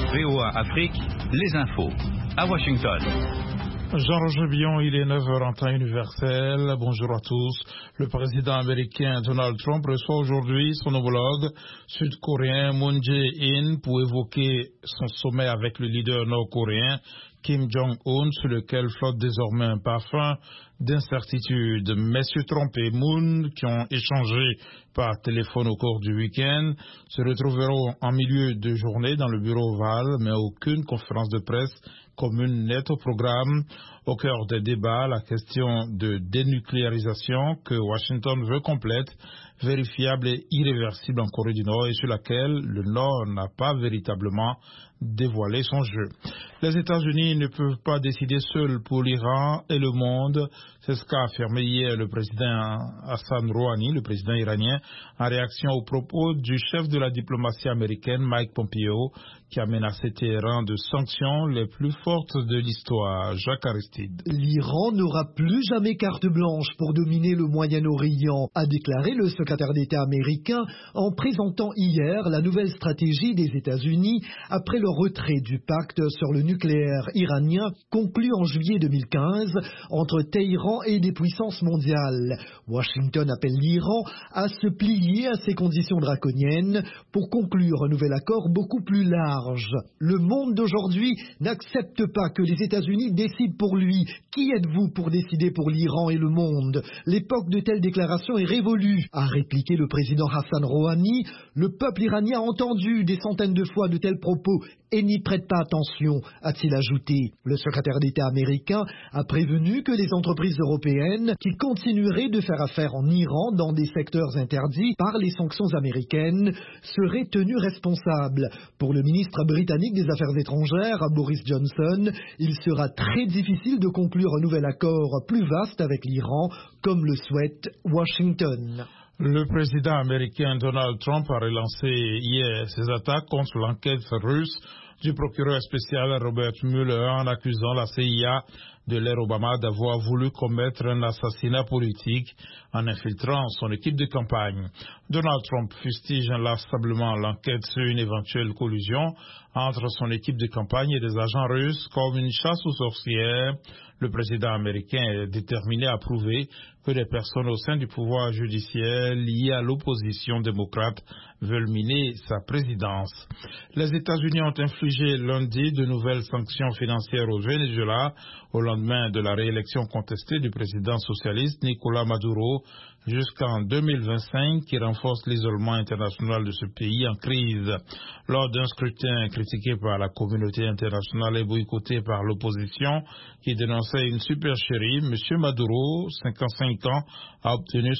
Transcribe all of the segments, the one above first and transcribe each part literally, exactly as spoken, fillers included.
V O A Afrique, les infos. À Washington. Jean-Roger Billon, il est neuf heures en temps universel. Bonjour à tous. Le président américain Donald Trump reçoit aujourd'hui son homologue sud-coréen Moon Jae-in pour évoquer son sommet avec le leader nord-coréen Kim Jong-un, sur lequel flotte désormais un parfum d'incertitude. Messieurs Trump et Moon, qui ont échangé par téléphone au cours du week-end, se retrouveront en milieu de journée dans le bureau ovale, mais aucune conférence de presse commune n'est au programme. Au cœur des débats, la question de dénucléarisation que Washington veut complète, vérifiable et irréversible en Corée du Nord, et sur laquelle le Nord n'a pas véritablement dévoilé son jeu. Les États-Unis ne peuvent pas décider seuls pour l'Iran et le monde. C'est ce qu'a affirmé hier le président Hassan Rouhani, le président iranien, en réaction aux propos du chef de la diplomatie américaine, Mike Pompeo, qui a menacé Téhéran de sanctions les plus fortes de l'histoire. Jacques Aristide. L'Iran n'aura plus jamais carte blanche pour dominer le Moyen-Orient, a déclaré le secrétaire d'État américain en présentant hier la nouvelle stratégie des États-Unis après le retrait du pacte sur le nucléaire iranien conclu en juillet deux mille quinze entre Téhéran et des puissances mondiales. Washington appelle l'Iran à se plier à ces conditions draconiennes pour conclure un nouvel accord beaucoup plus large. Le monde d'aujourd'hui n'accepte pas que les États-Unis décident pour lui. Qui êtes-vous pour décider pour l'Iran et le monde? L'époque de telles déclarations est révolue, a répliqué le président Hassan Rouhani. Le peuple iranien a entendu des centaines de fois de tels propos et n'y prête pas attention, a-t-il ajouté. Le secrétaire d'État américain a prévenu que les entreprises européennes qui continueraient de faire affaire en Iran dans des secteurs interdits par les sanctions américaines seraient tenues responsables. Pour le ministre britannique des Affaires étrangères, Boris Johnson, il sera très difficile de conclure un nouvel accord plus vaste avec l'Iran, comme le souhaite Washington. Le président américain Donald Trump a relancé hier ses attaques contre l'enquête russe du procureur spécial Robert Mueller en accusant la C I A de l'ère Obama d'avoir voulu commettre un assassinat politique en infiltrant son équipe de campagne. Donald Trump fustige inlassablement l'enquête sur une éventuelle collusion entre son équipe de campagne et des agents russes comme une chasse aux sorcières. Le président américain est déterminé à prouver que des personnes au sein du pouvoir judiciaire liées à l'opposition démocrate veulent miner sa présidence. Les États-Unis ont infligé lundi de nouvelles sanctions financières au Venezuela au lendemain de la réélection contestée du président socialiste Nicolás Maduro jusqu'en deux mille vingt-cinq, qui renforce l'isolement international de ce pays en crise. Lors d'un scrutin critiqué par la communauté internationale et boycotté par l'opposition qui dénonçait une supercherie, M. Maduro, cinquante-cinq ans, a obtenu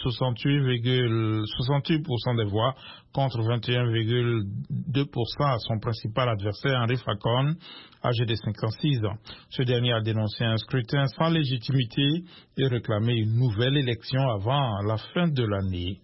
soixante-huit pour cent des voix contre vingt et un virgule deux pour cent à son principal adversaire Henry Facon, âgé de cinquante-six ans. Ce dernier a dénoncé un scrutin sans légitimité et réclamé une nouvelle élection avant la fin de l'année.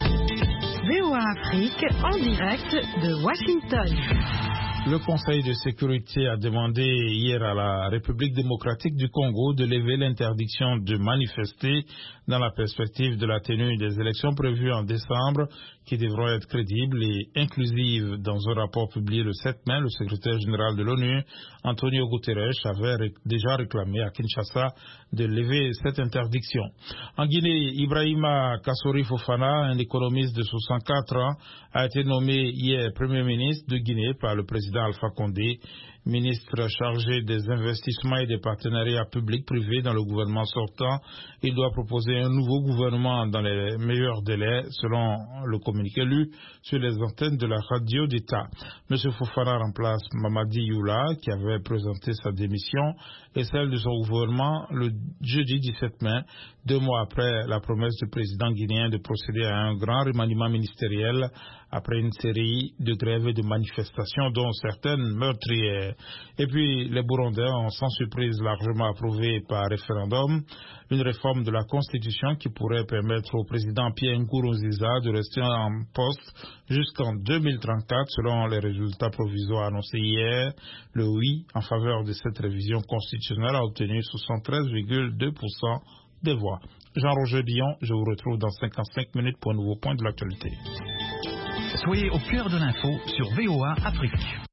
V O A Afrique en direct de Washington. Le Conseil de sécurité a demandé hier à la République démocratique du Congo de lever l'interdiction de manifester dans la perspective de la tenue des élections prévues en décembre, qui devront être crédibles et inclusives. Dans un rapport publié le sept mai, le secrétaire général de l'ONU, Antonio Guterres, avait ré- déjà réclamé à Kinshasa de lever cette interdiction. En Guinée, Ibrahima Kassori Fofana, un économiste de soixante-quatre ans, a été nommé hier Premier ministre de Guinée par le président Alpha Condé, ministre chargé des investissements et des partenariats publics-privés dans le gouvernement sortant. Il doit proposer un nouveau gouvernement dans les meilleurs délais, selon le communiqué lu sur les antennes de la radio d'État. M. Fofana remplace Mamadi Youla, qui avait présenté sa démission et celle de son gouvernement le jeudi dix-sept mai, deux mois après la promesse du président guinéen de procéder à un grand remaniement ministériel après une série de grèves et de manifestations, dont certaines meurtrières. Et puis, les Burundais ont sans surprise largement approuvé par référendum une réforme de la Constitution qui pourrait permettre au président Pierre Nkurunziza de rester en poste jusqu'en deux mille trente-quatre, selon les résultats provisoires annoncés hier. Le oui en faveur de cette révision constitutionnelle a obtenu soixante-treize virgule deux pour cent des voix. Jean-Roger Billon, je vous retrouve dans cinquante-cinq minutes pour un nouveau point de l'actualité. Soyez au cœur de l'info sur V O A Afrique.